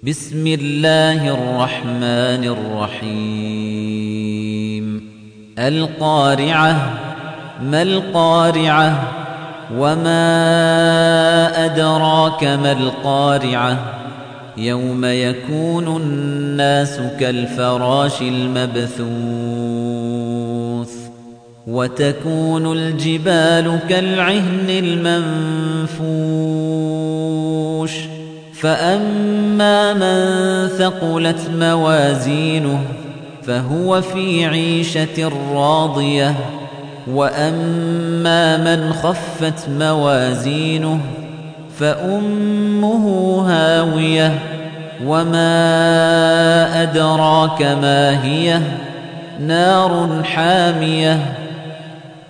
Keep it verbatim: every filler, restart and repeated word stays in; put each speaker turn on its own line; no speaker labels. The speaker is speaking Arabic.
بسم الله الرحمن الرحيم القارعة ما القارعة وما أدراك ما القارعة يوم يكون الناس كالفراش المبثوث وتكون الجبال كالعهن المنفوش فأما من ثقلت موازينه فهو في عيشة راضية وأما من خفت موازينه فأمه هاوية وما أدراك ما هي نار حامية